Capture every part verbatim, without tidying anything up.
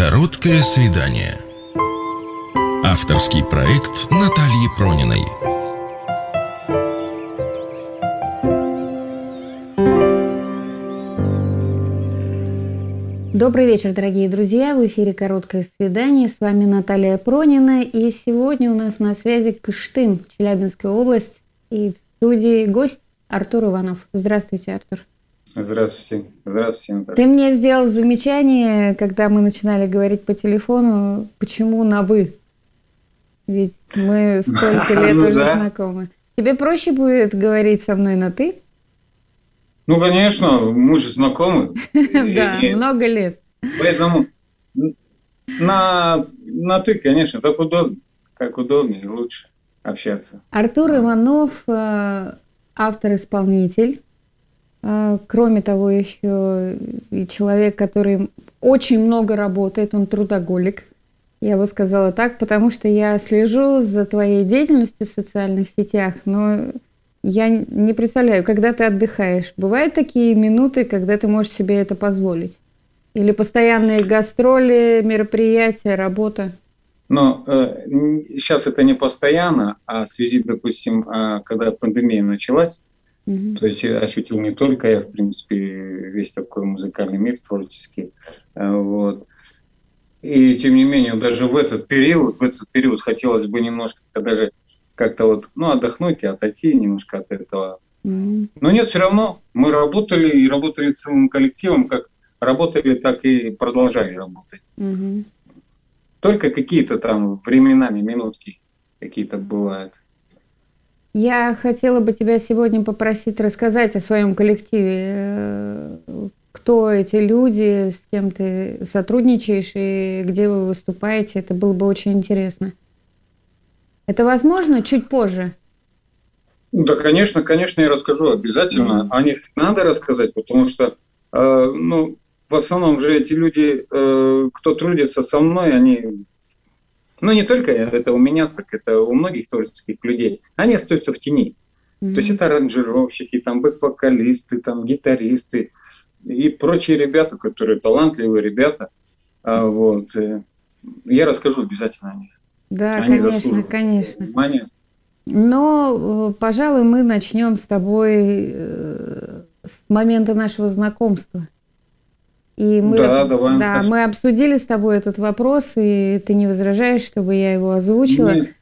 Короткое свидание. Авторский проект Натальи Прониной. Добрый вечер, дорогие друзья! В эфире «Короткое свидание». С вами Наталья Пронина. И сегодня у нас на связи Кыштым, Челябинская область. И в студии гость Артур Иванов. Здравствуйте, Артур. Здравствуйте. Здравствуйте, Наталья. Ты мне сделал замечание, когда мы начинали говорить по телефону, почему на «вы». Ведь мы столько лет Ну уже да. знакомы. Тебе проще будет говорить со мной на «ты»? Ну, конечно, мы же знакомы. Да, И много лет. Поэтому на, на «ты», конечно, так удобно. Как удобнее и лучше общаться. Артур Иванов, э, автор-исполнитель. Э, Кроме того, еще и человек, который очень много работает, он трудоголик. Я бы сказала так, потому что я слежу за твоей деятельностью в социальных сетях, но я не представляю, когда ты отдыхаешь. Бывают такие минуты, когда ты можешь себе это позволить? Или постоянные гастроли, мероприятия, работа? Но э, сейчас это не постоянно, а в связи, допустим, э, когда пандемия началась, Мгм. то есть ощутил не только я, в принципе, весь такой музыкальный мир творческий. Э, вот. И тем не менее, даже в этот период, в этот период хотелось бы немножко даже как-то вот, ну, отдохнуть и отойти немножко от этого. Мгм. Но нет, все равно мы работали и работали целым коллективом, как работали, так и продолжали работать. Мгм. Только какие-то там временами минутки какие-то бывают. Я хотела бы тебя сегодня попросить рассказать о своем коллективе. Э, Кто эти люди, с кем ты сотрудничаешь и где вы выступаете. Это было бы очень интересно. Это возможно чуть позже? Да, конечно, конечно, я расскажу обязательно. Мгм. О них надо рассказать, потому что, э, ну, в основном же эти люди, э, кто трудится со мной, они, ну, не только это у меня, так это у многих творческих людей, они остаются в тени. То есть Мгм. это аранжировщики, там бэк-вокалисты, там гитаристы и прочие ребята, которые талантливые ребята. А, вот. э, Я расскажу обязательно о них. Да, Они конечно, заслуживают конечно. внимания. Но, э, пожалуй, мы начнем с тобой э, с момента нашего знакомства. И мы, Да, об- давай. да, мы обсудили с тобой этот вопрос, и ты не возражаешь, чтобы я его озвучила. Мне-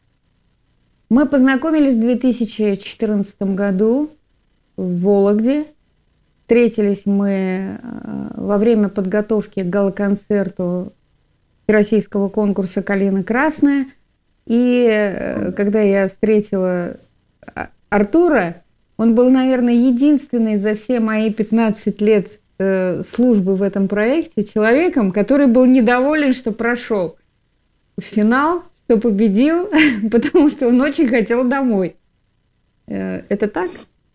Мы познакомились в две тысячи четырнадцатом году в Вологде. Встретились мы э, во время подготовки к гала-концерту российского конкурса «Калина красная». И э, когда я встретила А- Артура, он был, наверное, единственный за все мои пятнадцать лет э, службы в этом проекте человеком, который был недоволен, что прошел в финал, что победил, потому что он очень хотел домой. Э, Это так?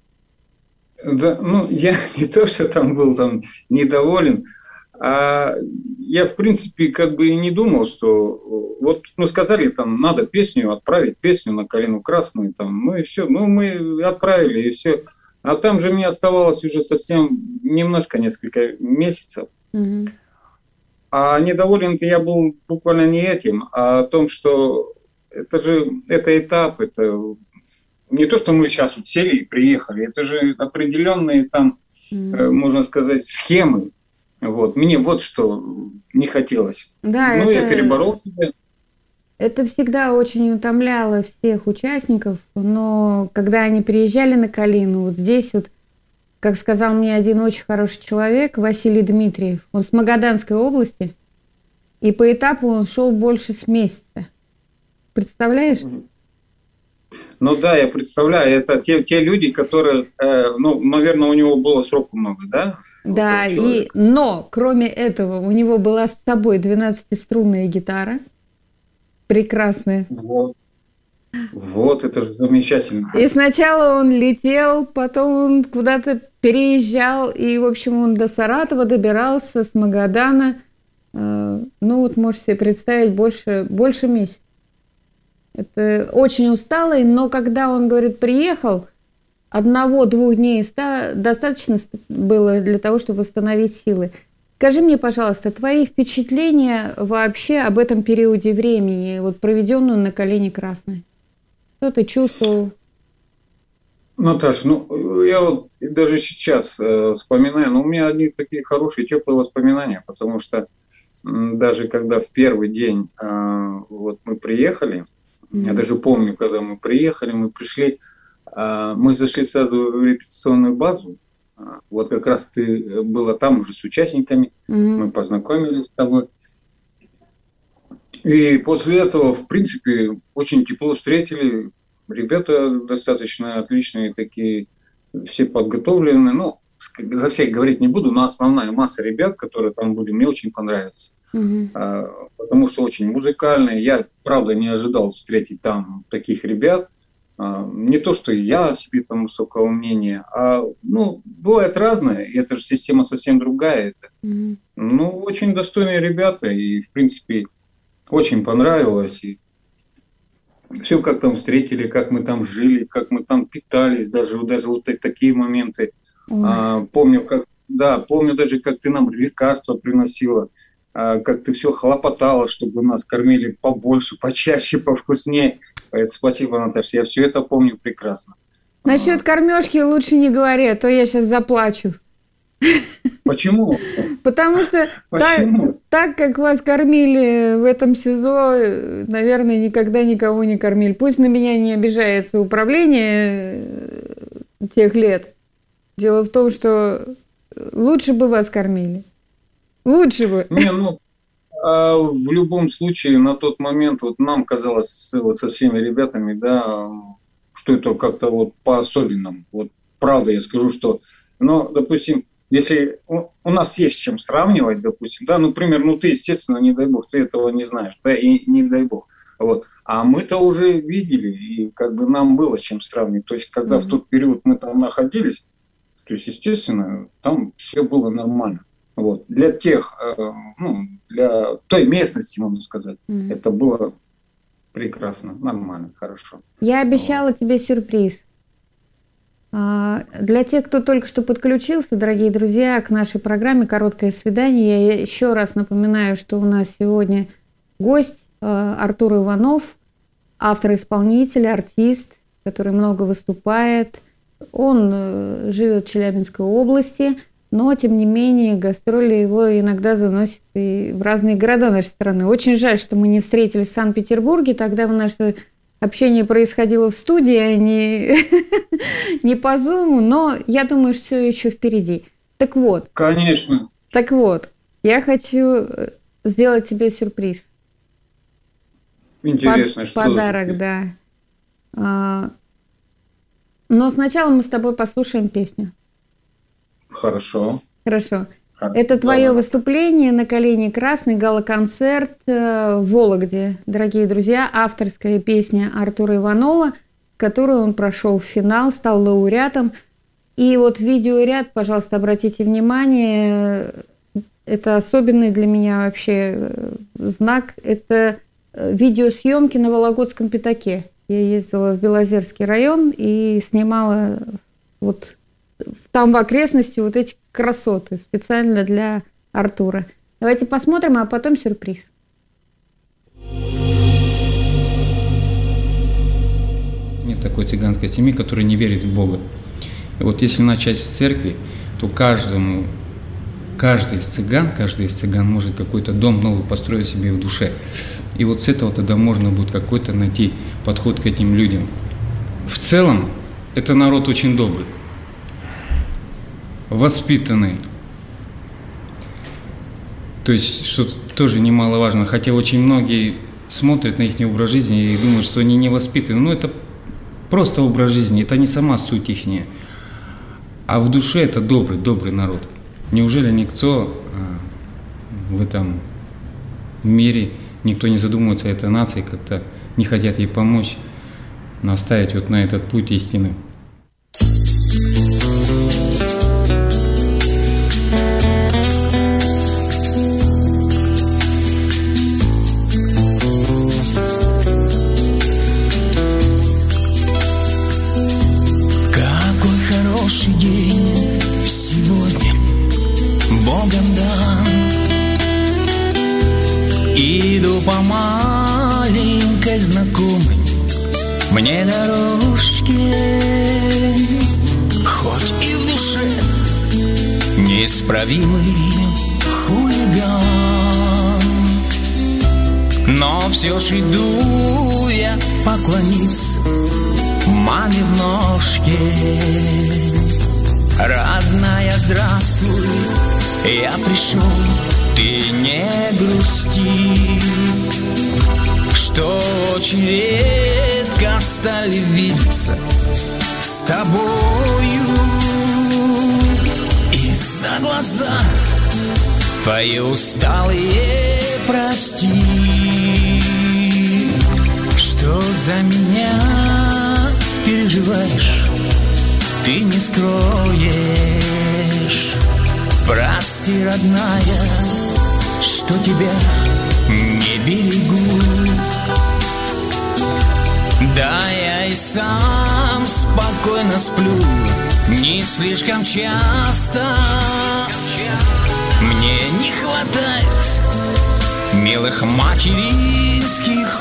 Да, ну, я не то, что там был там недоволен, а я, в принципе, как бы и не думал, что вот, ну, сказали, там, надо песню отправить, песню на «Калину красную», там, ну, и все, ну, мы отправили, и все. А там же мне оставалось уже совсем немножко, несколько месяцев. Мгм. А недоволен-то я был буквально не этим, а о том, что это же, это этап, это не то, что мы сейчас вот сели и приехали, это же определенные там, Мгм. э, можно сказать, схемы. Вот. Мне вот что не хотелось. Да, Ну, я это, переборол себя. это всегда очень утомляло всех участников, но когда они приезжали на Калину, вот здесь вот, как сказал мне один очень хороший человек, Василий Дмитриев, он с Магаданской области, и по этапу он шел больше с месяца. Представляешь? Ну да, я представляю, это те, те люди, которые, э, ну, наверное, у него было сроку много, да? у Да, этого и, человека? но кроме этого у него была с собой двенадцатиструнная гитара, прекрасная. Вот. Вот, это же замечательно. И сначала он летел, потом он куда-то переезжал, и, в общем, он до Саратова добирался, с Магадана. э, Ну, вот можешь себе представить, больше, больше месяца. Это очень усталый, но когда он, говорит, приехал, одного-двух дней ста- достаточно ст- было для того, чтобы восстановить силы. Скажи мне, пожалуйста, твои впечатления вообще об этом периоде времени, вот проведенную на «Калине Красной». Что ты чувствовал? Наташ, ну, я вот даже сейчас э, вспоминаю, но у меня одни такие хорошие, теплые воспоминания, потому что м, даже когда в первый день э, вот мы приехали, mm-hmm. я даже помню, когда мы приехали, мы пришли, э, мы зашли сразу в репетиционную базу, э, вот как раз ты была там уже с участниками, mm-hmm. мы познакомились с тобой. И после этого, в принципе, очень тепло встретили. Ребята достаточно отличные такие, все подготовленные. Ну, за всех говорить не буду, но основная масса ребят, которые там были, мне очень понравились. Mm-hmm. А, потому что очень музыкальные. Я, правда, не ожидал встретить там таких ребят. А, не то, что я о себе там высокого мнения, а, ну, бывает разное. И это же система совсем другая. Это. Mm-hmm. Ну, очень достойные ребята. И, в принципе, очень понравилось. И все, как там встретили, как мы там жили, как мы там питались, даже, даже вот такие моменты. А, помню, как, да, помню даже, как ты нам лекарства приносила, а, как ты все хлопотала, чтобы нас кормили побольше, почаще, повкуснее. Спасибо, Наташа, я все это помню прекрасно. Насчет а. кормежки лучше не говори, а то я сейчас заплачу. Почему? Потому что Почему? Так, так как вас кормили в этом СИЗО, наверное, никогда никого не кормили. Пусть на меня не обижается управление тех лет. Дело в том, что лучше бы вас кормили. Лучше бы. Не, ну, а в любом случае, на тот момент вот нам казалось вот со всеми ребятами, да, что это как-то вот по-особенному. Вот правда я скажу, что, ну, допустим, если у, у нас есть с чем сравнивать, допустим, да, ну, например, ну, ты, естественно, не дай бог, ты этого не знаешь, да, и не дай бог, вот, а мы-то уже видели, и как бы нам было с чем сравнивать, то есть, когда mm-hmm. в тот период мы там находились, то есть, естественно, там все было нормально, вот, для тех, э, ну, для той местности, можно сказать, mm-hmm. это было прекрасно, нормально, хорошо. Я обещала вот. тебе сюрприз. Для тех, кто только что подключился, дорогие друзья, к нашей программе «Короткое свидание», я еще раз напоминаю, что у нас сегодня гость Артур Иванов, автор-исполнитель, артист, который много выступает. Он живет в Челябинской области, но, тем не менее, гастроли его иногда заносят и в разные города нашей страны. Очень жаль, что мы не встретились в Санкт-Петербурге, тогда в наше общение происходило в студии, а не, не по зуму, но я думаю, что все еще впереди. Так вот. Конечно. Так вот, я хочу сделать тебе сюрприз. Интересно, Под, что подарок, за да. А, но сначала мы с тобой послушаем песню. Хорошо. Хорошо. Это твое да. выступление на «Калине Красной», гала-концерт в Вологде. Дорогие друзья, авторская песня Артура Иванова, которую он прошел в финал, стал лауреатом. И вот видеоряд, пожалуйста, обратите внимание, это особенный для меня вообще знак. Это видеосъемки на Вологодском пятаке. Я ездила в Белозерский район и снимала вот там в окрестности вот эти красоты специально для Артура. Давайте посмотрим, а потом сюрприз. Нет такой цыганской семьи, которая не верит в Бога. И вот если начать с церкви, то каждому, каждый из цыган, каждый из цыган может какой-то дом новый построить себе в душе. И вот с этого тогда можно будет какой-то найти подход к этим людям. В целом, это народ очень добрый, воспитанный. То есть, что тоже немаловажно, хотя очень многие смотрят на их образ жизни и думают, что они не воспитаны. Но это просто образ жизни, это не сама суть ихняя. А в душе это добрый, добрый народ. Неужели никто в этом мире, никто не задумывается о этой нации, как-то не хотят ей помочь, наставить вот на этот путь истины? Хороший день сегодня Богом дан. Иду по маленькой знакомой мне дорожке, хоть и в душе неисправимый хулиган, но все ж иду я поклониться маме в ножке. Родная, здравствуй, я пришел, ты не грусти, что очень редко стали видеться с тобою. И-за глаза твои усталые прости, что за меня переживаешь, ты не скроешь. Прости, родная, что тебя не берегу. Да я и сам спокойно сплю не слишком часто. Мне не хватает милых материнских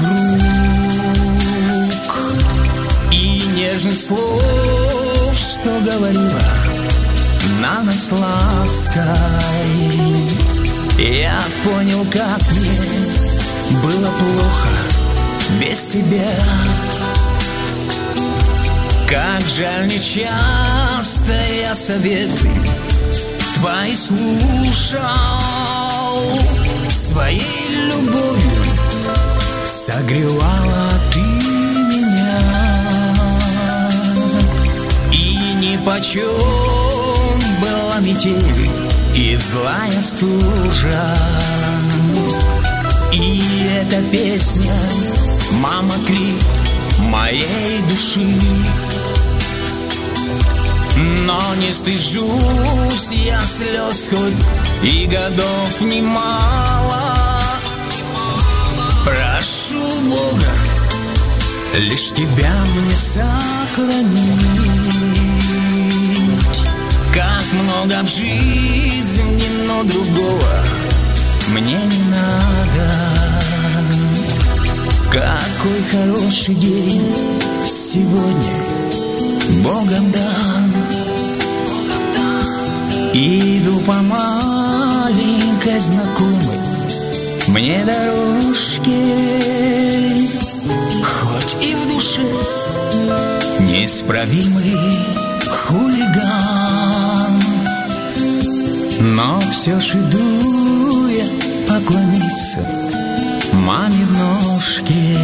рук и нежных слов, что говорила на нас лаской. Я понял, как мне было плохо без тебя. Как жаль, не часто я советы твои слушал. Своей любовью согревала ты меня, и нипочем была метель и злая стужа. И эта песня, мама, крик моей души. Но не стыжусь я слез, хоть и годов немало. Прошу Бога лишь тебя мне сохранить. Как много в жизни, но другого мне не надо. Какой хороший день сегодня Богом дан. Иду по маленькой знакомой мне дорожке, хоть и в душе неисправимый хулиган, но все ж иду я поклониться маме в ножке.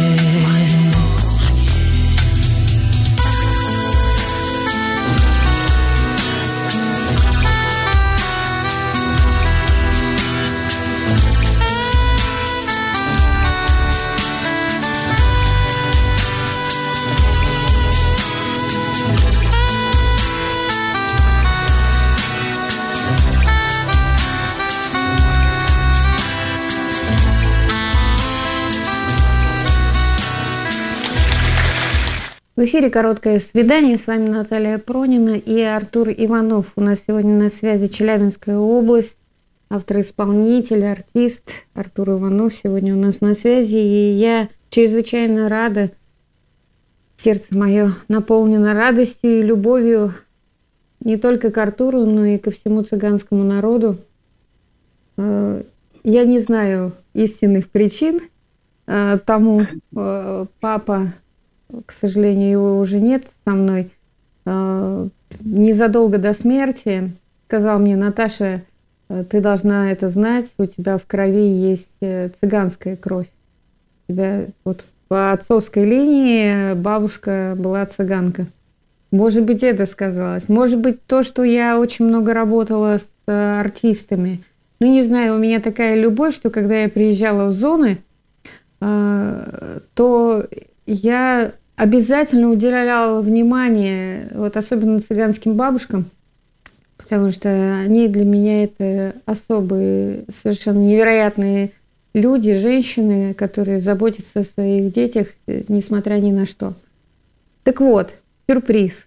В эфире «Короткое свидание». С вами Наталья Пронина и Артур Иванов. У нас сегодня на связи Челябинская область. Автор-исполнитель, артист Артур Иванов сегодня у нас на связи. И я чрезвычайно рада, сердце мое наполнено радостью и любовью не только к Артуру, но и ко всему цыганскому народу. Я не знаю истинных причин тому. Папа, к сожалению, его уже нет со мной, незадолго до смерти сказал мне: Наташа, ты должна это знать, у тебя в крови есть цыганская кровь. У тебя вот по отцовской линии бабушка была цыганка. Может быть, это сказалось. Может быть, то, что я очень много работала с артистами. Ну, не знаю, у меня такая любовь, что когда я приезжала в зоны, то я обязательно уделяла внимание, вот особенно цыганским бабушкам, потому что они для меня это особые, совершенно невероятные люди, женщины, которые заботятся о своих детях, несмотря ни на что. Так вот, сюрприз.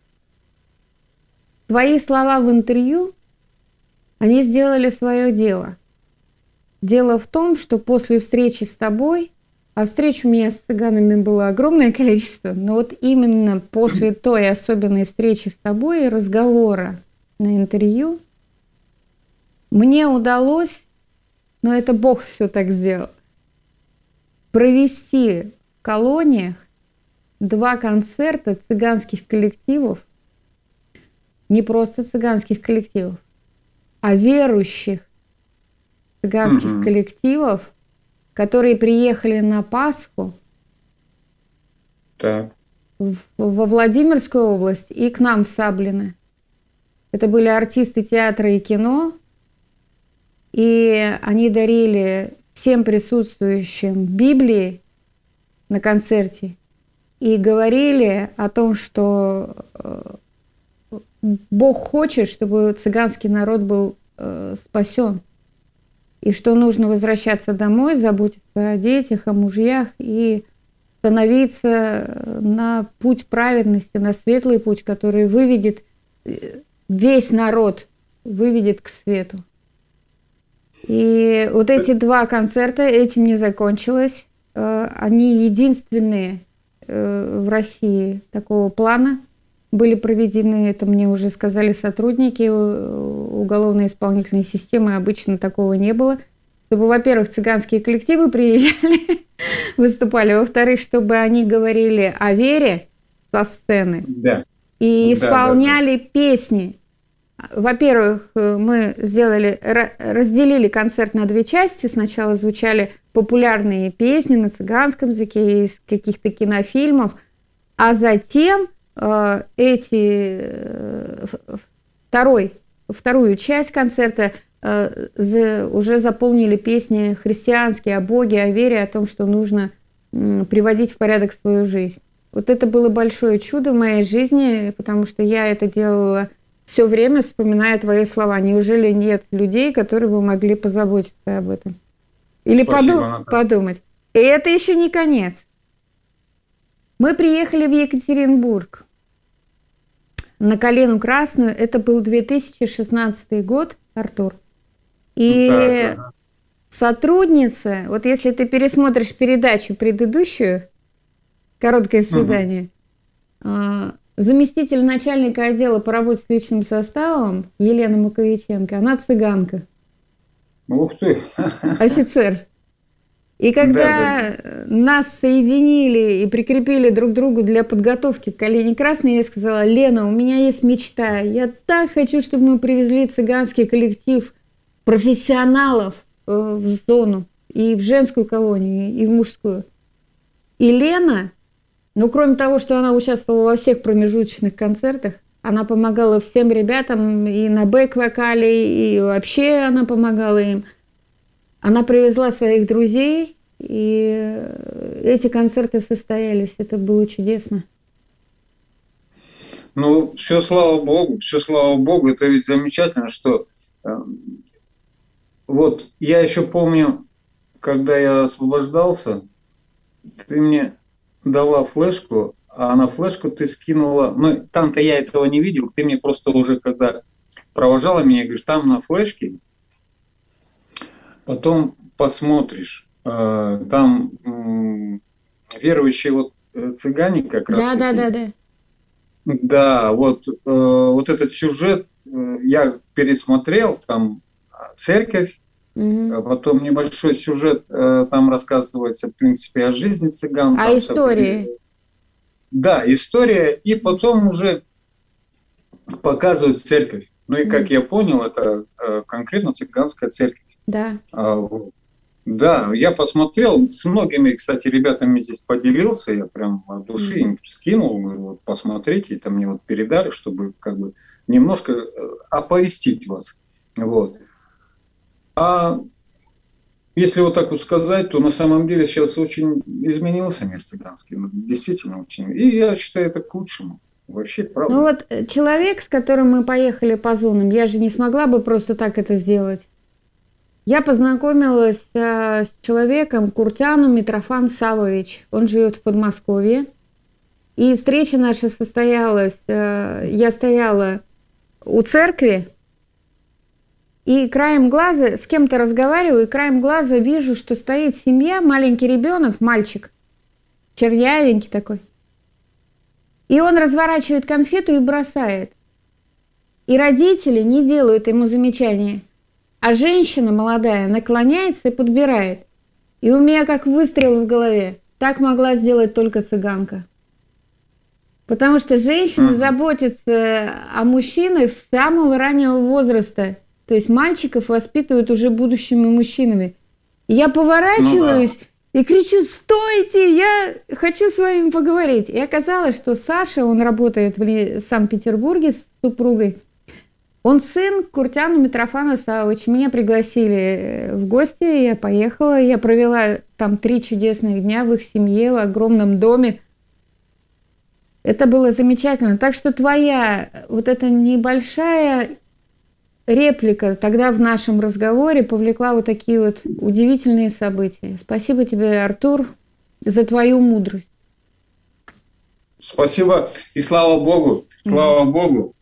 Твои слова в интервью, они сделали свое дело. Дело в том, что после встречи с тобой, а встреч у меня с цыганами было огромное количество, но вот именно после той особенной встречи с тобой и разговора на интервью, мне удалось, но это Бог все так сделал, провести в колониях два концерта цыганских коллективов, не просто цыганских коллективов, а верующих цыганских mm-hmm. коллективов, которые приехали на Пасху так. в, во Владимирскую область и к нам в Саблино. Это были артисты театра и кино, и они дарили всем присутствующим Библии на концерте и говорили о том, что Бог хочет, чтобы цыганский народ был э, спасен, и что нужно возвращаться домой, заботиться о детях, о мужьях и становиться на путь праведности, на светлый путь, который выведет весь народ, выведет к свету. И вот эти два концерта, этим не закончилось. Они единственные в России такого плана были проведены, это мне уже сказали сотрудники уголовно-исполнительной системы, обычно такого не было. Чтобы, во-первых, цыганские коллективы приезжали, выступали, во-вторых, чтобы они говорили о вере со сцены да. и исполняли да, да, да. песни. Во-первых, мы сделали, разделили концерт на две части. Сначала звучали популярные песни на цыганском языке из каких-то кинофильмов, а затем э, эти э, второй, вторую часть концерта э, за, уже заполнили песни христианские о Боге, о вере, о том, что нужно э, приводить в порядок свою жизнь. Вот это было большое чудо в моей жизни, потому что я это делала все время, вспоминая твои слова. Неужели нет людей, которые бы могли позаботиться об этом? Или Спасибо, поду- подумать. И это еще не конец. Мы приехали в Екатеринбург на Калину Красную. Это был две тысячи шестнадцатый год, Артур. И так, ага. сотрудница, вот если ты пересмотришь передачу предыдущую, «Короткое свидание», угу. заместитель начальника отдела по работе с личным составом Елена Маковиченко, она цыганка. Ух ты! Офицер. И когда да, да. нас соединили и прикрепили друг к другу для подготовки к Калине Красной, я сказала: Лена, у меня есть мечта. Я так хочу, чтобы мы привезли цыганский коллектив профессионалов в зону, и в женскую колонию, и в мужскую. И Лена, ну, кроме того, что она участвовала во всех промежуточных концертах, она помогала всем ребятам и на бэк-вокале, и вообще она помогала им. Она привезла своих друзей, и эти концерты состоялись. Это было чудесно. Ну, все слава Богу, все слава Богу. Это ведь замечательно, что... Э, вот, я еще помню, когда я освобождался, ты мне дала флешку, а на флешку ты скинула... Ну, там-то я этого не видел, ты мне просто уже, когда провожала меня, говоришь, там на флешке, потом посмотришь, э, там э, верующие вот цыгане как раз таки. Да, да, да, да. Да, вот, э, вот этот сюжет э, я пересмотрел, там церковь, угу. а потом небольшой сюжет, э, там рассказывается, в принципе, о жизни цыган. А истории? सब... Да, история, и потом уже показывают церковь. Ну и, как я понял, это э, конкретно цыганская церковь. Да. А, да, я посмотрел, с многими, кстати, ребятами здесь поделился, я прям от души им скинул, говорю, вот посмотрите, это мне вот передали, чтобы как бы немножко оповестить вас. Вот. А если вот так вот сказать, то на самом деле сейчас очень изменился мир цыганский, действительно очень. И я считаю, это к лучшему. Вообще, правда. Ну вот человек, с которым мы поехали по зонам, я же не смогла бы просто так это сделать. Я познакомилась э, с человеком, Куртяну Митрофан Савович. Он живет в Подмосковье. И встреча наша состоялась, э, я стояла у церкви, И краем глаза, с кем-то разговариваю, и краем глаза вижу, что стоит семья, маленький ребенок, мальчик, чернявенький такой. И он разворачивает конфету и бросает. И родители не делают ему замечания. А женщина молодая наклоняется и подбирает. И у меня как выстрел в голове. Так могла сделать только цыганка. Потому что женщина mm-hmm. заботится о мужчинах с самого раннего возраста. То есть мальчиков воспитывают уже будущими мужчинами. И я поворачиваюсь ну, да. и кричу: «Стойте, я хочу с вами поговорить». И оказалось, что Саша, он работает в Санкт-Петербурге с супругой. Он сын Куртяна Митрофана Савовича. Меня пригласили в гости, я поехала. Я провела там три чудесных дня в их семье, в огромном доме. Это было замечательно. Так что твоя вот эта небольшая реплика тогда в нашем разговоре повлекла вот такие вот удивительные события. Спасибо тебе, Артур, за твою мудрость. Спасибо и слава Богу, слава mm. Богу.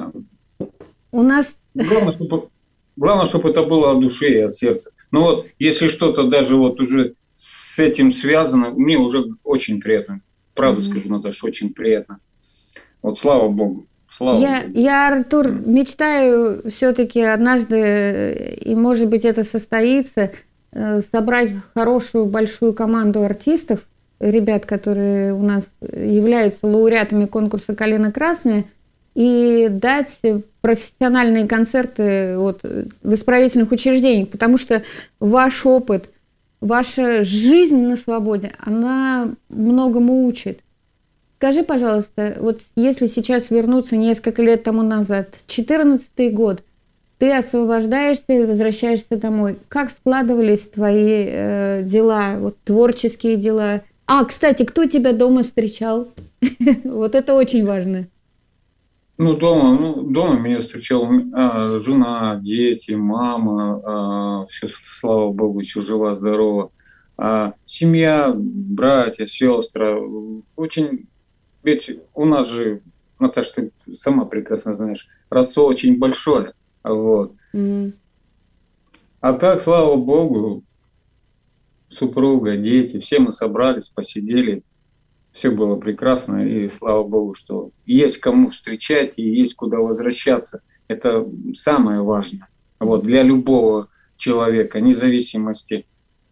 У нас... Главное, чтобы, главное, чтобы это было от души и от сердца. Но вот если что-то даже вот уже с этим связано, мне уже очень приятно. Правду mm-hmm. скажу, Наташа, очень приятно. Вот слава Богу. Слава я, Богу. я, Артур, мечтаю все-таки однажды, и может быть это состоится, собрать хорошую большую команду артистов, ребят, которые у нас являются лауреатами конкурса «Калина красная», и дать профессиональные концерты вот, в исправительных учреждениях, потому что ваш опыт, ваша жизнь на свободе, она многому учит. Скажи, пожалуйста, вот если сейчас вернуться несколько лет тому назад, четырнадцатый год, ты освобождаешься и возвращаешься домой. Как складывались твои э, дела, вот, творческие дела? А, кстати, кто тебя дома встречал? Вот это очень важно. Ну, дома, ну, дома меня встречала а, жена, дети, мама, а, все, слава Богу, все жива, здорова. А, семья, братья, сестры. Очень, ведь у нас же, Наташа, ты сама прекрасно знаешь, родство очень большое. Вот. Mm-hmm. А так, слава Богу, супруга, дети, все мы собрались, посидели. Все было прекрасно, и слава Богу, что есть кому встречать и есть куда возвращаться. Это самое важное. Вот, для любого человека, независимости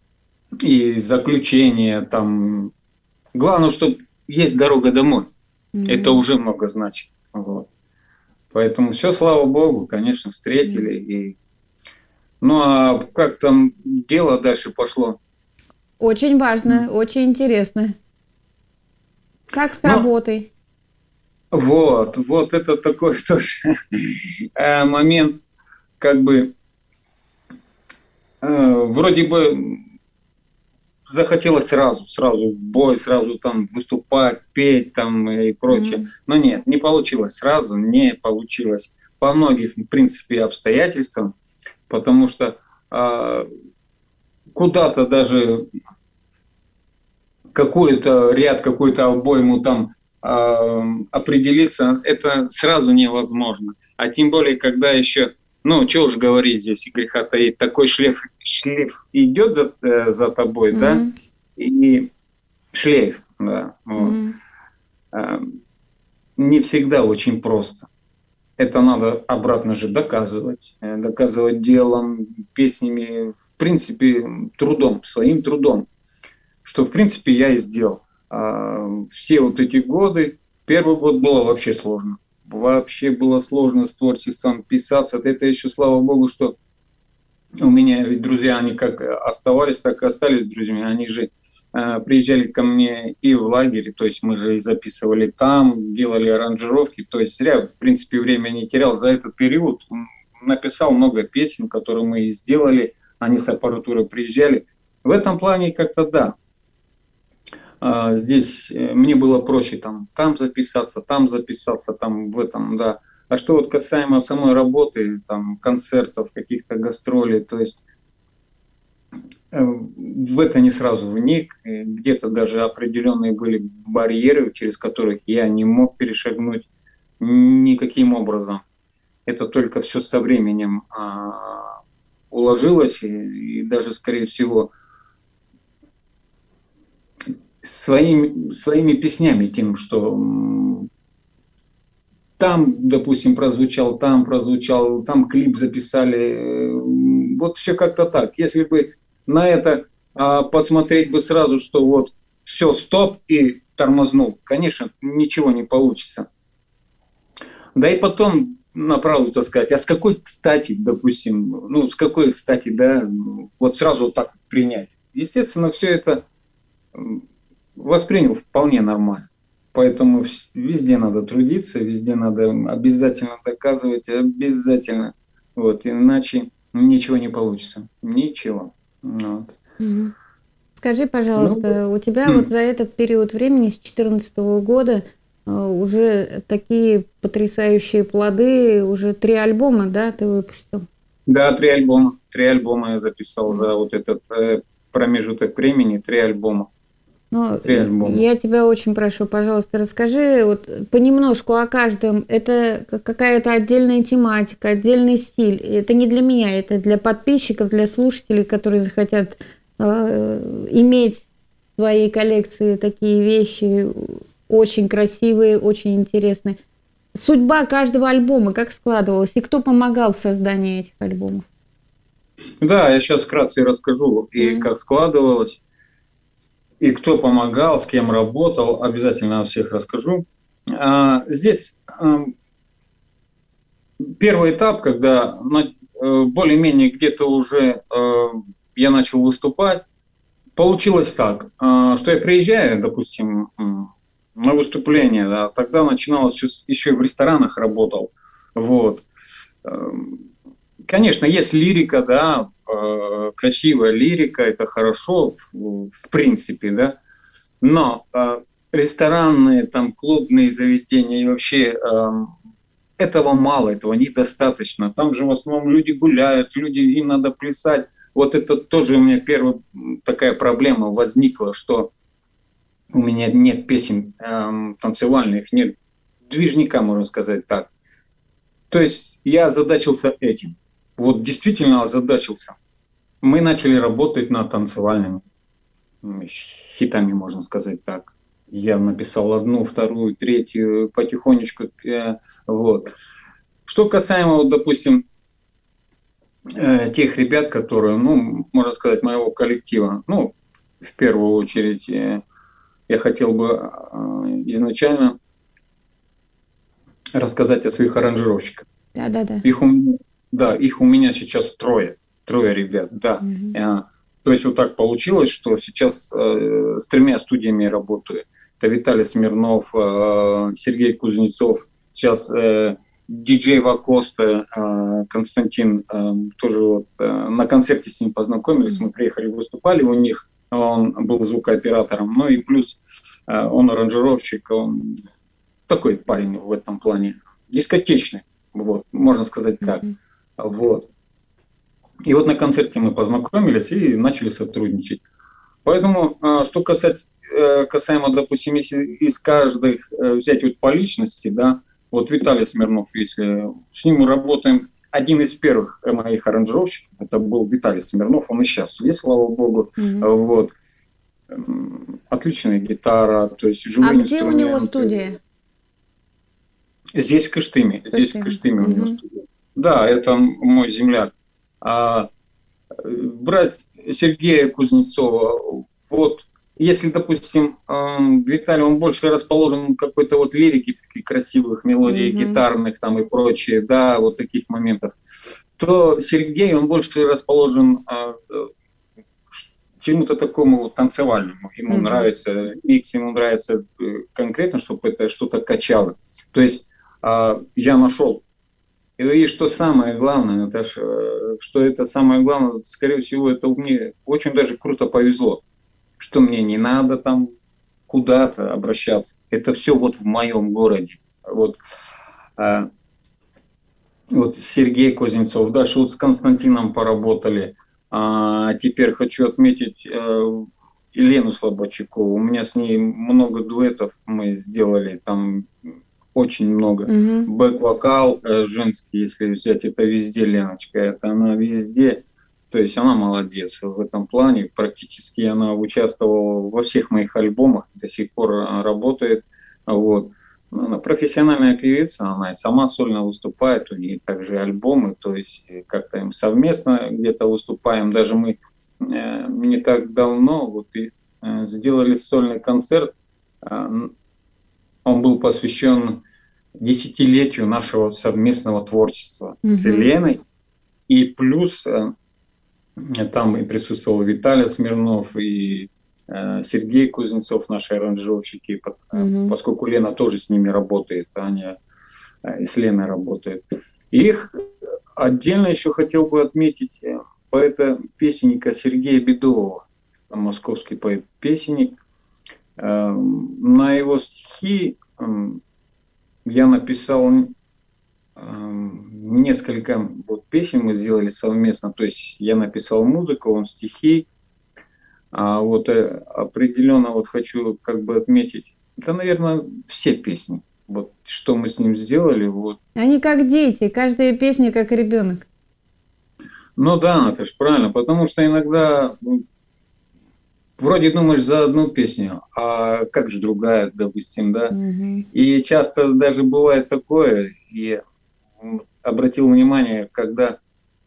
и заключения. Там. Главное, чтобы есть дорога домой. Mm-hmm. Это уже много значит. Вот. Поэтому все, слава Богу, конечно, встретили. Mm-hmm. И... Ну а как там дело дальше пошло? Очень важно, mm-hmm. очень интересно. Как с работой? Ну, вот, вот это такой тоже момент, как бы, э, вроде бы захотелось сразу, сразу в бой, сразу там выступать, петь там и прочее. Mm-hmm. Но нет, не получилось сразу, не получилось по многим, в принципе, обстоятельствам, потому что э, куда-то даже... какой-то ряд, какой-то обойму там э, определиться, это сразу невозможно. А тем более, когда еще, ну, что уж говорить здесь, греха таить, такой шлейф, шлейф идет за, э, за тобой, mm-hmm. да, и шлейф, да, вот. Mm-hmm. э, не всегда очень просто. Это надо обратно же доказывать, э, доказывать делом, песнями, в принципе, трудом, своим трудом. Что, в принципе, я и сделал. А, все вот эти годы, первый год было вообще сложно. Вообще было сложно с творчеством писаться. Это еще, слава Богу, что у меня ведь друзья, они как оставались, так и остались друзьями. Они же а, приезжали ко мне и в лагере, то есть мы же и записывали там, делали аранжировки. То есть зря, в принципе, время не терял. За этот период написал много песен, которые мы и сделали. Они с аппаратурой приезжали. В этом плане как-то да. А, здесь мне было проще там, там записаться, там записаться, там в этом, да. А что вот касаемо самой работы, там, концертов, каких-то гастролей, то есть э, в это не сразу вник, где-то даже определенные были барьеры, через которые я не мог перешагнуть никаким образом. это только все со временем а, уложилось, и, и даже, скорее всего, своими, своими песнями, тем, что м, там, допустим, прозвучал, там прозвучал, там клип записали, м, вот все как-то так. Если бы на это а, посмотреть бы сразу, что вот все, стоп, и тормознул, конечно, ничего не получится. Да и потом, на правду-то сказать, а с какой стати, допустим, ну, с какой стати, да, вот сразу вот так принять? Естественно, все это воспринял вполне нормально. Поэтому везде надо трудиться, везде надо обязательно доказывать, обязательно. Вот, иначе ничего не получится. Ничего. Вот. Скажи, пожалуйста, ну, у тебя вот за этот период времени, с две тысячи четырнадцатого года, уже такие потрясающие плоды, уже три альбома, да, ты выпустил? Да, три альбома. Три альбома я записал за вот этот э, промежуток времени, три альбома. Ну, я тебя очень прошу, пожалуйста, расскажи вот понемножку о каждом. Это какая-то отдельная тематика, отдельный стиль. Это не для меня, это для подписчиков, для слушателей, которые захотят э, иметь в своей коллекции такие вещи очень красивые, очень интересные. Судьба каждого альбома как складывалась и кто помогал в создании этих альбомов? Да, я сейчас вкратце расскажу и mm. как складывалось. И кто помогал, с кем работал, обязательно о всех расскажу. А, здесь а, первый этап, когда а, более-менее где-то уже а, я начал выступать, получилось так, а, что я приезжаю, допустим, на выступление, да, тогда начиналось, еще и в ресторанах работал. Вот. Конечно, есть лирика, да, э, красивая лирика, это хорошо, в, в принципе, да, но э, ресторанные, там, клубные заведения и вообще э, этого мало, этого недостаточно. Там же в основном люди гуляют, люди, им надо плясать. Вот это тоже у меня первая такая проблема возникла, что у меня нет песен э, танцевальных, нет движника, можно сказать так. То есть я озадачился этим. Вот действительно озадачился. Мы начали работать над танцевальными хитами, можно сказать так. Я написал одну, вторую, третью, потихонечку. Вот. Что касаемо, вот, допустим, тех ребят, которые, ну, можно сказать, моего коллектива, ну, в первую очередь, я хотел бы изначально рассказать о своих аранжировщиках. Да, да, да. Их у меня, да, их у меня сейчас трое, трое ребят, да. Mm-hmm. То есть вот так получилось, что сейчас э, с тремя студиями работаю. Это Виталий Смирнов, э, Сергей Кузнецов, сейчас э, диджей Вакоста, э, Константин, э, тоже вот э, на концерте с ним познакомились, мы приехали, выступали у них, он был звукооператором, ну и плюс э, он аранжировщик, он такой парень в этом плане, дискотечный, вот, можно сказать так, mm-hmm. вот. И вот на концерте мы познакомились и начали сотрудничать. Поэтому, что касать, касаемо, допустим, если из каждых взять вот по личности, да, вот Виталий Смирнов, если с ним мы работаем, один из первых моих аранжировщиков, это был Виталий Смирнов, он и сейчас есть, слава богу, mm-hmm. вот. Отличная гитара, то есть живые а инструменты. А где у него студия? Здесь в Кыштыме, Кыштым. здесь в Кыштыме mm-hmm. у него студия. Да, это мой земляк. А брать Сергея Кузнецова, вот, если, допустим, Виталий, он больше расположен какой-то вот лирики, таких красивых мелодий, mm-hmm. гитарных там и прочее, да, вот таких моментов, то Сергей, он больше расположен а, чему-то такому танцевальному. Ему mm-hmm. нравится микс, ему нравится конкретно, чтобы это что-то качало. То есть а, я нашел. И что самое главное, Наташа, что это самое главное, скорее всего, это мне очень даже круто повезло, что мне не надо там куда-то обращаться. Это все вот в моем городе. Вот, а, вот Сергей Кузнецов, дальше вот с Константином поработали. А теперь хочу отметить а, Елену Слободчикову. У меня с ней много дуэтов мы сделали. Там очень много. Угу. Бэк-вокал э, женский, если взять, это везде Леночка, это она везде. То есть она молодец в этом плане. Практически она участвовала во всех моих альбомах, до сих пор работает. Вот. Ну, она профессиональная певица, она и сама сольно выступает, у нее также альбомы, то есть как-то им совместно где-то выступаем. Даже мы э, не так давно вот, и, э, сделали сольный концерт. Э, он был посвящен десятилетию нашего совместного творчества mm-hmm. с Еленой. И плюс э, там и присутствовал Виталий Смирнов, и э, Сергей Кузнецов, наши аранжировщики, под, mm-hmm. поскольку Лена тоже с ними работает, Аня э, и с Леной работает. И их отдельно еще хотел бы отметить э, поэта-песенника Сергея Бедового, московский поэт-песенник. Э, на его стихи э, я написал несколько вот, песен мы сделали совместно, то есть я написал музыку, он стихи, а вот э, определенно вот хочу как бы отметить, это, наверное, все песни, вот что мы с ним сделали. Вот. Они как дети, каждая песня как ребенок. Ну да, это же правильно, потому что иногда ну, вроде думаешь за одну песню, а как же другая, допустим, да, угу. И часто даже бывает такое, и обратил внимание, когда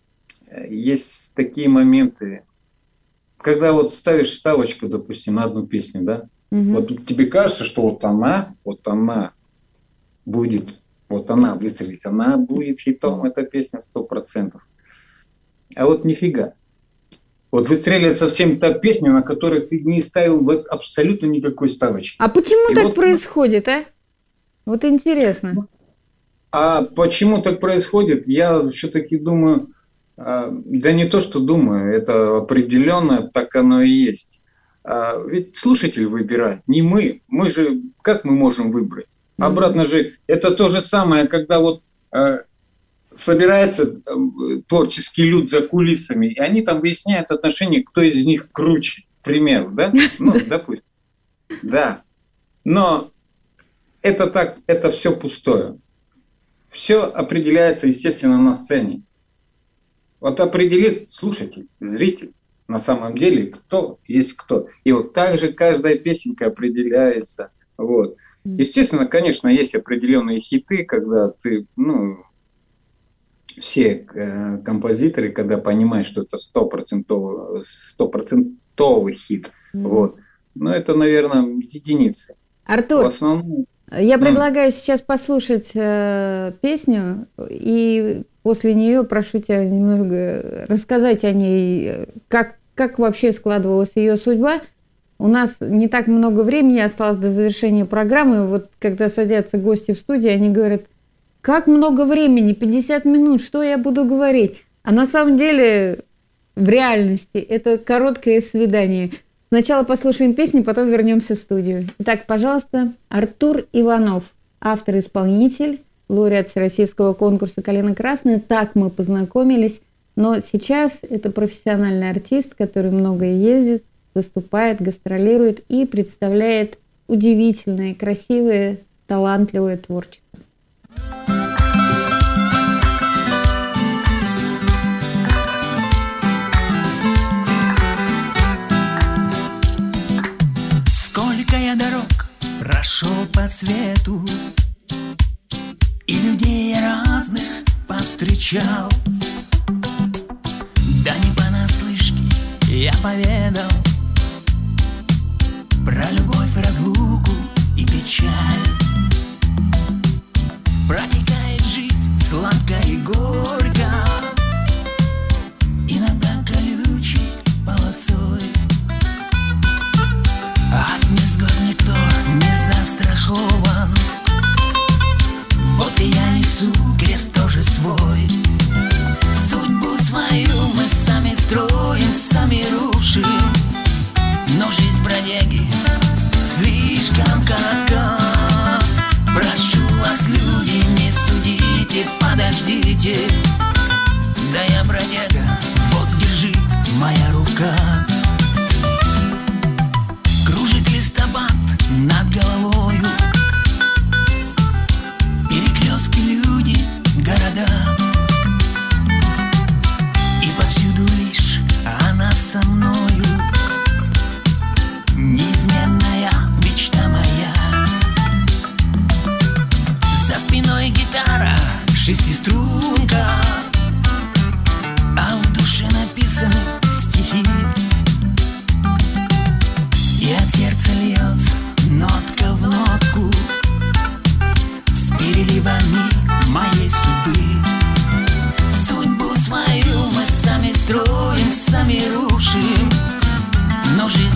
есть такие моменты, когда вот ставишь ставочку, допустим, на одну песню, да, угу. Вот тебе кажется, что вот она, вот она будет, вот она выстрелит, она будет хитом, эта песня сто процентов. А вот нифига. Вот выстреливает совсем та песня, на которой ты не ставил абсолютно никакой ставочки. А почему И так вот происходит, а? Вот интересно. А почему так происходит, я все-таки думаю, да не то, что думаю, это определенно так оно и есть. Ведь слушатель выбирает, не мы. Мы же, как мы можем выбрать? Обратно же, это то же самое, когда вот собирается творческий люд за кулисами, и они там выясняют отношения, кто из них круче, к примеру, да? Ну, допустим. Да. Но это так, это все пустое. Все определяется, естественно, на сцене. Вот определит слушатель, зритель, на самом деле, кто есть кто. И вот так же каждая песенка определяется. Вот. Естественно, конечно, есть определенные хиты, когда ты, ну, все э, композиторы, когда понимают, что это стопроцентовый, стопроцентовый хит. Mm. Вот. Но это, наверное, единицы. Артур, в основном... я предлагаю mm. сейчас послушать э, песню, и после нее прошу тебя немного рассказать о ней, как, как вообще складывалась ее судьба. У нас не так много времени осталось до завершения программы. Вот когда садятся гости в студии, они говорят: как много времени, пятьдесят минут, что я буду говорить? А на самом деле, в реальности, это короткое свидание. Сначала послушаем песню, потом вернемся в студию. Итак, пожалуйста, Артур Иванов, автор-исполнитель, лауреат Всероссийского конкурса «Калина Красная». Так мы познакомились. Но сейчас это профессиональный артист, который много ездит, выступает, гастролирует и представляет удивительное, красивое, талантливое творчество. Сколько я дорог прошел по свету, и людей разных повстречал. Да не понаслышке я поведал про любовь, разлуку и печаль. Протекает жизнь сладко и горько, иногда колючей полосой. От невзгод никто не застрахован, вот и я несу крест тоже свой. Судьбу свою мы сами строим, сами рушим.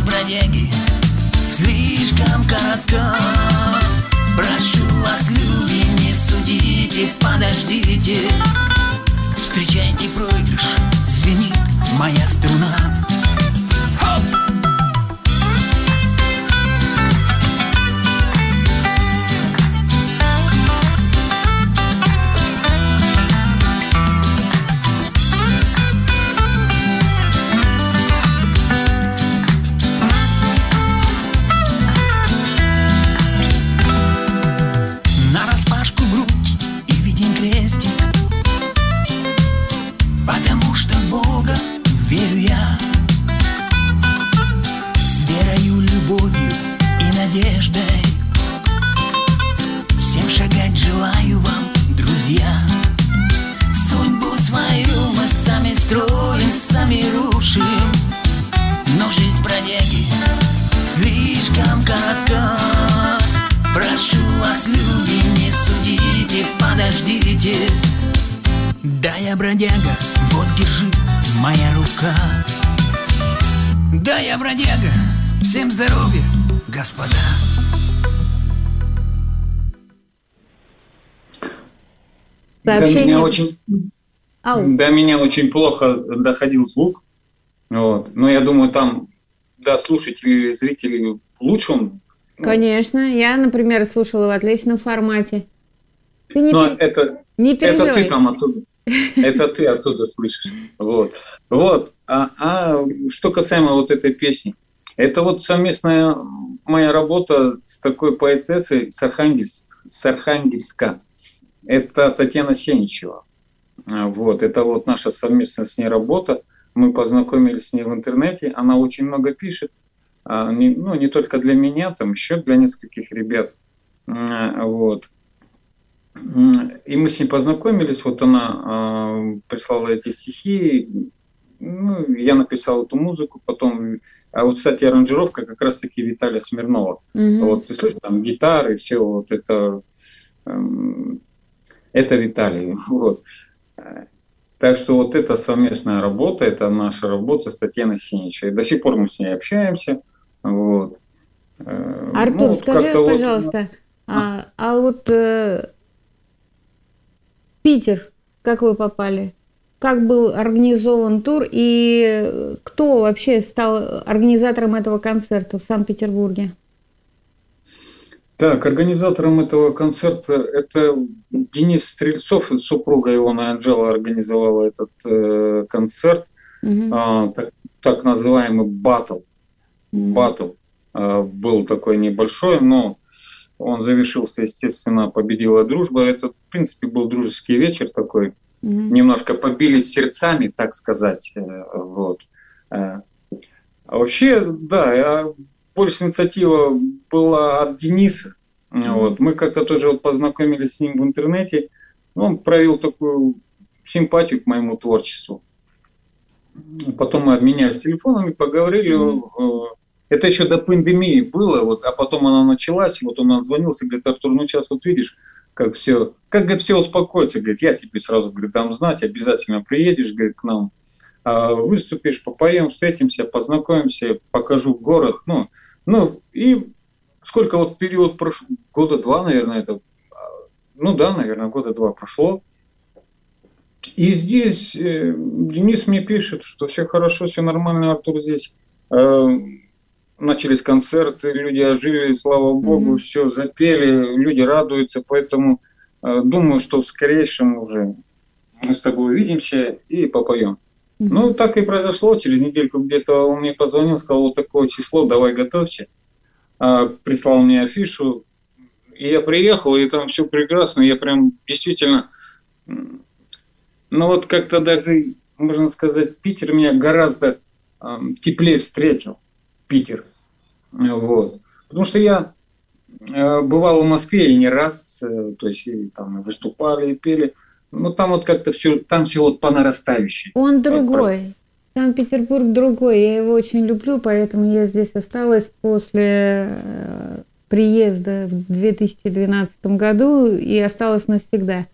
жизнь бродяги слишком коротка. Прошу вас, люди, не судите, подождите. Встречайте проигрыш, звенит моя струна. Да, я бродяга, вот держи, моя рука. Да, я бродяга, всем здоровья, господа. Сообщение... До меня очень, Ау. до меня очень плохо доходил звук. Вот. Но я думаю, там до слушателей или зрителей лучше он. Конечно. Я, например, слушала в отличном формате. Ты не, Но пер... это, не переживай. это ты там оттуда. Это ты оттуда слышишь. Вот. Вот. А, а что касаемо вот этой песни. Это вот совместная моя работа с такой поэтессой с, Архангельск, с Архангельска. Это Татьяна Сеничева. Вот. Это вот наша совместная с ней работа. Мы познакомились с ней в интернете. Она очень много пишет. Не, ну, не только для меня, там еще для нескольких ребят. Вот. И мы с ней познакомились. Вот она прислала эти стихи. Ну, я написал эту музыку. Потом... А вот, кстати, аранжировка как раз-таки Виталия Смирнова. Mm-hmm. Вот, ты слышишь, там гитары, все вот это... Это Виталий. Вот. Так что вот это совместная работа, это наша работа с Татьяной Сеничевой. До сих пор мы с ней общаемся. Вот. Артур, ну, вот скажи, пожалуйста, вот... а, а вот э, Питер, как вы попали? Как был организован тур и кто вообще стал организатором этого концерта в Санкт-Петербурге? Так, организатором этого концерта это Денис Стрельцов, супруга его Анжела организовала этот э, концерт, угу. а, так, так называемый батл. Батл а, был такой небольшой, но он завершился, естественно, победила дружба. Это, в принципе, был дружеский вечер такой. Угу. Немножко побились сердцами, так сказать. Вот. А вообще, да, я... Больше инициатива была от Дениса. Mm-hmm. Вот. Мы как-то тоже вот познакомились с ним в интернете. Он проявил такую симпатию к моему творчеству. Потом мы обменялись телефонами, поговорили. Mm-hmm. Это еще до пандемии было, вот, а потом она началась. И вот он отзвонился, говорит: Артур, ну сейчас вот видишь, как все, как говорит, все успокоится. Говорит, я тебе сразу, говорит, дам знать, обязательно приедешь, говорит, к нам. Выступишь, попоем, встретимся, познакомимся, покажу город. Ну, ну и сколько вот период прошло? Года два, наверное, это. Ну да, наверное, года два прошло. И здесь э, Денис мне пишет, что все хорошо, все нормально, Артур, здесь э, начались концерты, люди ожили, слава богу, mm-hmm. все запели, люди радуются, поэтому э, думаю, что в скорейшем уже мы с тобой увидимся и попоем. Ну, так и произошло. Через недельку где-то он мне позвонил, сказал, вот такое число, давай готовься. А, прислал мне афишу. И я приехал, и там все прекрасно. Я прям действительно... Ну, вот как-то даже, можно сказать, Питер меня гораздо а, теплее встретил. Питер. Вот. Потому что я а, бывал в Москве и не раз. То есть и там выступали, и пели. Ну, там вот как-то все, там все вот по нарастающей. Он другой. Санкт-Петербург другой. Я его очень люблю, поэтому я здесь осталась после э, приезда в две тысячи двенадцатом году и осталась навсегда.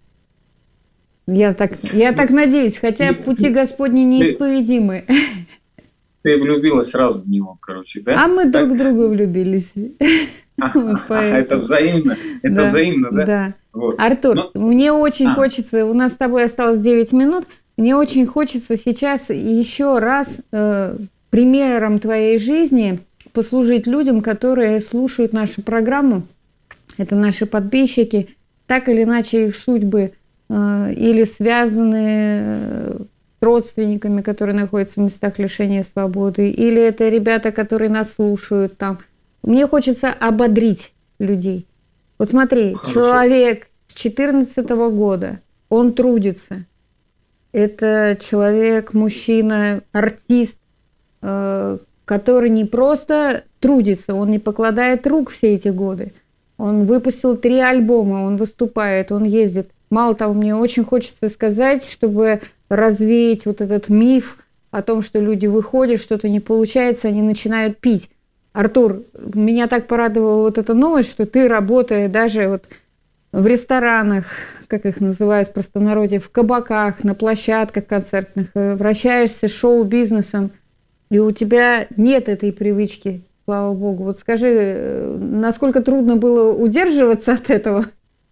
Я так, я так надеюсь, хотя пути Господни неисповедимы. ты влюбилась сразу в него, короче, да? А мы так? друг в друга влюбились. А, вот это взаимно, это да, взаимно, да? Да. Вот. Артур, Но... мне очень а. хочется, у нас с тобой осталось девять минут, мне очень хочется сейчас еще раз э, примером твоей жизни послужить людям, которые слушают нашу программу. Это наши подписчики. Так или иначе их судьбы э, или связаны с родственниками, которые находятся в местах лишения свободы, или это ребята, которые нас слушают там. Мне хочется ободрить людей. Вот смотри, Хорошо. Человек с четырнадцатого года, он трудится. Это человек, мужчина, артист, э, который не просто трудится, он не покладает рук все эти годы. Он выпустил три альбома, он выступает, он ездит. Мало того, мне очень хочется сказать, чтобы развеять вот этот миф о том, что люди выходят, что-то не получается, они начинают пить. Артур, меня так порадовала вот эта новость, что ты, работая даже вот в ресторанах, как их называют в простонародье, в кабаках, на площадках концертных, вращаешься шоу-бизнесом, и у тебя нет этой привычки, слава богу. Вот скажи, насколько трудно было удерживаться от этого?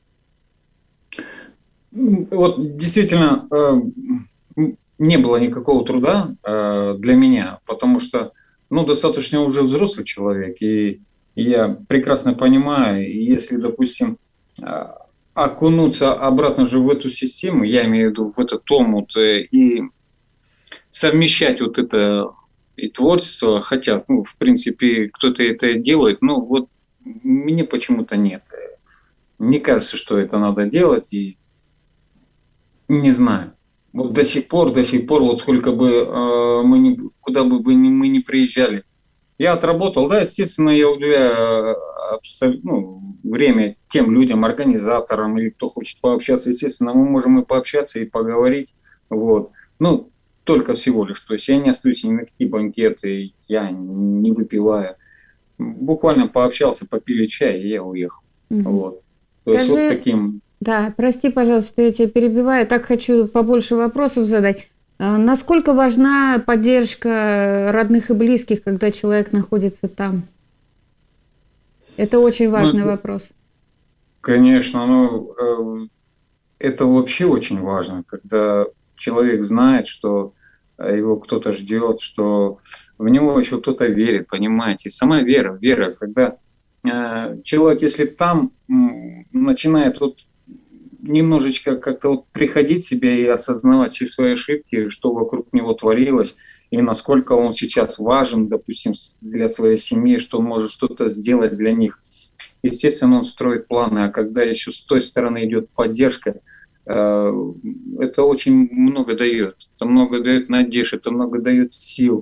Вот действительно не было никакого труда для меня, потому что ну, достаточно уже взрослый человек, и я прекрасно понимаю, если, допустим, окунуться обратно же в эту систему, я имею в виду в этот омут, и совмещать вот это и творчество, хотя, ну, в принципе, кто-то это делает, но вот мне почему-то нет. Не кажется, что это надо делать, и не знаю. Вот до сих пор, до сих пор, вот сколько бы э, мы не, куда бы мы ни приезжали, я отработал, да, естественно, я уделяю ну, время тем людям, организаторам или кто хочет пообщаться, естественно, мы можем и пообщаться, и поговорить, вот. Ну, только всего лишь, то есть я не остаюсь ни на какие банкеты, я не выпиваю. Буквально пообщался, попили чай, и я уехал, mm-hmm. вот. То Скажи... есть вот таким... Да, прости, пожалуйста, что я тебя перебиваю. Так хочу побольше вопросов задать. Насколько важна поддержка родных и близких, когда человек находится там? Это очень важный ну, вопрос. Конечно, ну, это вообще очень важно, когда человек знает, что его кто-то ждет, что в него еще кто-то верит, понимаете? Сама вера, вера, когда человек, если там начинает вот немножечко как-то вот приходить в себя и осознавать все свои ошибки, что вокруг него творилось, и насколько он сейчас важен, допустим, для своей семьи, что он может что-то сделать для них. Естественно, он строит планы, а когда еще с той стороны идет поддержка, это очень много дает. Это много дает надежд, это много дает сил.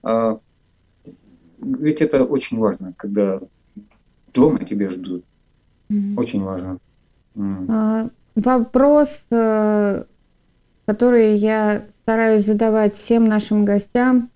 Ведь это очень важно, когда дома тебя ждут. Mm-hmm. Очень важно. Mm. Вопрос, который я стараюсь задавать всем нашим гостям.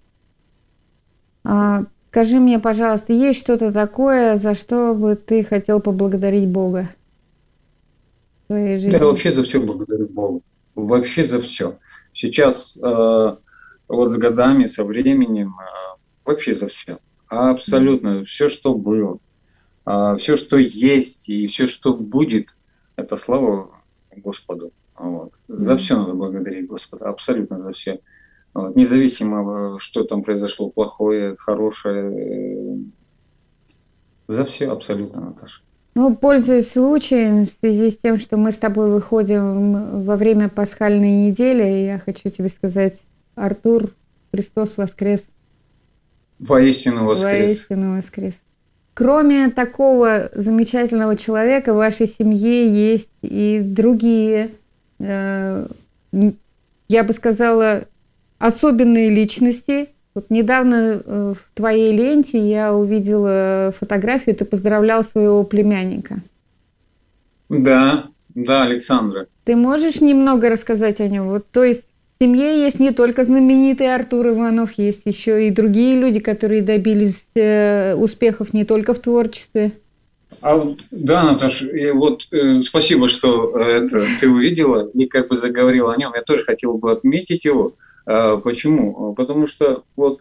Скажи мне, пожалуйста, есть что-то такое, за что бы ты хотел поблагодарить Бога в своей жизни? Я вообще за все благодарю Богу. Вообще за все. Сейчас вот с годами, со временем, вообще за все. Абсолютно. Все, что было. Все, что есть и все, что будет, это слава Господу. Вот. За все надо благодарить Господа, абсолютно за все. Вот. Независимо, что там произошло, плохое, хорошее, за все абсолютно, Наташа. Ну, пользуясь случаем, в связи с тем, что мы с тобой выходим во время пасхальной недели, я хочу тебе сказать, Артур, Христос воскрес. Воистину воскрес. Воистину воскрес. Кроме такого замечательного человека, в вашей семье есть и другие, э, я бы сказала, особенные личности. Вот недавно э, в твоей ленте я увидела фотографию, ты поздравлял своего племянника. Да, да, Александра. Ты можешь немного рассказать о нем? Вот, то есть в семье есть не только знаменитый Артур Иванов, есть еще и другие люди, которые добились э, успехов не только в творчестве. А, да, Наташа, и вот э, спасибо, что э, это ты увидела и как бы заговорила о нем. Я тоже хотел бы отметить его. Э, почему? Потому что вот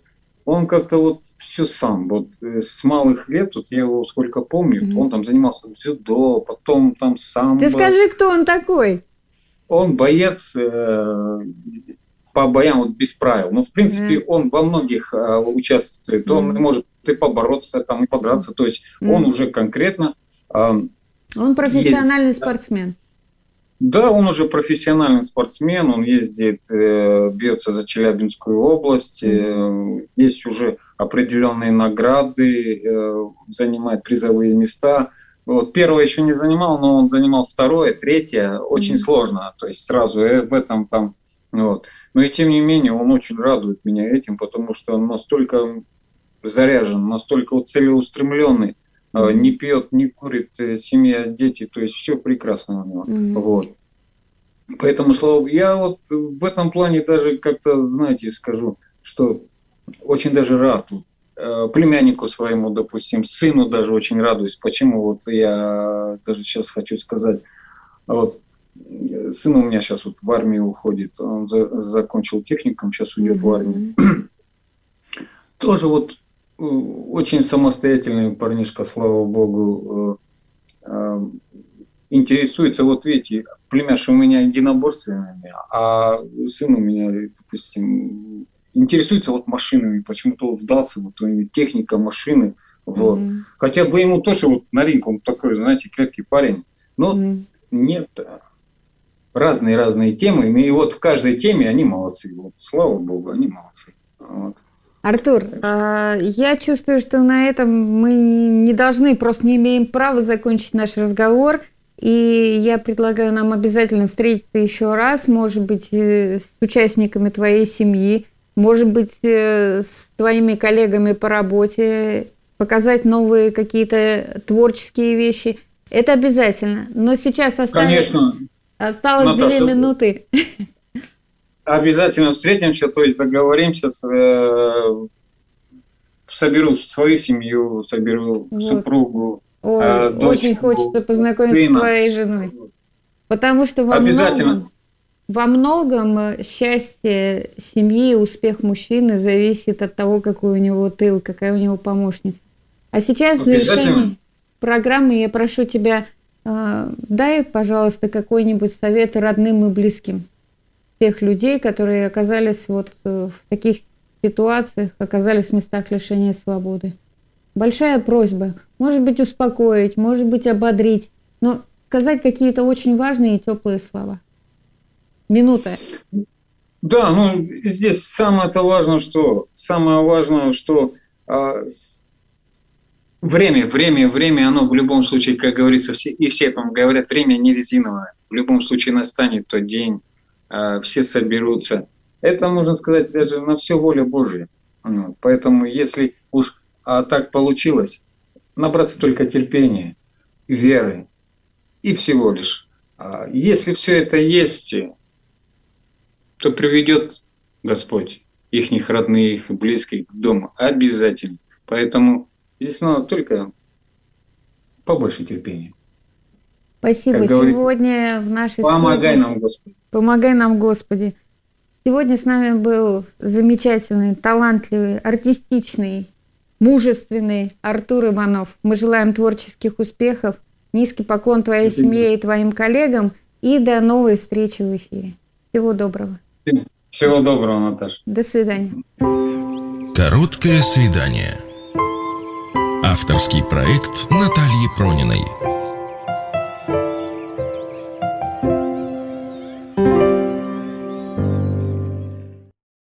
он как-то вот все сам. Вот с малых лет, вот я его сколько помню, mm-hmm. он там занимался дзюдо, потом там самбо. Ты скажи, кто он такой? Он боец э, по боям вот без правил. Но, в принципе, mm-hmm. он во многих э, участвует. Mm-hmm. Он может и побороться, там, и подраться. То есть mm-hmm. он уже конкретно... Э, он профессиональный ездит, спортсмен. Да, он уже профессиональный спортсмен. Он ездит, э, бьется за Челябинскую область. Mm-hmm. Э, есть уже определенные награды, э, занимает призовые места. Вот, первое еще не занимал, но он занимал второе, третье. Очень mm-hmm. сложно, то есть сразу в этом там. Вот. Но и тем не менее он очень радует меня этим, потому что он настолько заряжен, настолько вот целеустремленный, mm-hmm. не пьет, не курит, семья, дети, то есть все прекрасно у него. Mm-hmm. Вот. Поэтому, слава, я вот в этом плане даже как-то, знаете, скажу, что очень даже рад тут. Племяннику своему, допустим, сыну даже очень радуюсь. Почему? Вот я даже сейчас хочу сказать. Вот, сын у меня сейчас вот в армию уходит. Он за, закончил техникум, сейчас уйдет mm-hmm. в армию. Тоже вот очень самостоятельный парнишка, слава богу, интересуется. Вот видите, племяш у меня единоборствами, а сын у меня, допустим, интересуется вот машинами, почему-то вдался, вот техника машины, вот. Mm-hmm. Хотя бы ему тоже вот на ринг, он такой, знаете, крепкий парень, но mm-hmm. нет, разные-разные темы, и вот в каждой теме они молодцы, вот, слава богу, они молодцы. Вот. Артур, я чувствую, что на этом мы не должны, просто не имеем права закончить наш разговор, и я предлагаю нам обязательно встретиться еще раз, может быть, с участниками твоей семьи, может быть, с твоими коллегами по работе, показать новые какие-то творческие вещи. Это обязательно. Но сейчас осталось, Конечно. осталось Наташа, две минуты. Обязательно встретимся, то есть договоримся, с, э, соберу свою семью, соберу вот. супругу, Ой, э, дочку, очень хочется познакомиться сына. С твоей женой. Потому что во обязательно. многом... Во многом счастье семьи и успех мужчины зависит от того, какой у него тыл, какая у него помощница. А сейчас в завершении программы я прошу тебя, э, дай, пожалуйста, какой-нибудь совет родным и близким тех людей, которые оказались вот в таких ситуациях, оказались в местах лишения свободы. Большая просьба, может быть, успокоить, может быть, ободрить, но сказать какие-то очень важные и теплые слова. Минута. Да, ну здесь самое-то важное, что самое важное, что а, время, время, время, оно в любом случае, как говорится, все, и все там говорят, время не резиновое. В любом случае настанет тот день, а, все соберутся. Это можно сказать даже на все воля Божья. Ну, поэтому, если уж а, так получилось, набраться только терпения, веры и всего лишь. А, если все это есть, то приведет Господь их родных, близких к дому обязательно. Поэтому здесь надо только побольше терпения. Спасибо. Как Сегодня говорит, в нашей помогай студии... нам, Господи. Помогай нам, Господи. Сегодня с нами был замечательный, талантливый, артистичный, мужественный Артур Иванов. Мы желаем творческих успехов. Низкий поклон твоей Спасибо. Семье и твоим коллегам. И до новой встречи в эфире. Всего доброго. Всего доброго, Наташа. До свидания. Короткое свидание. Авторский проект Натальи Прониной.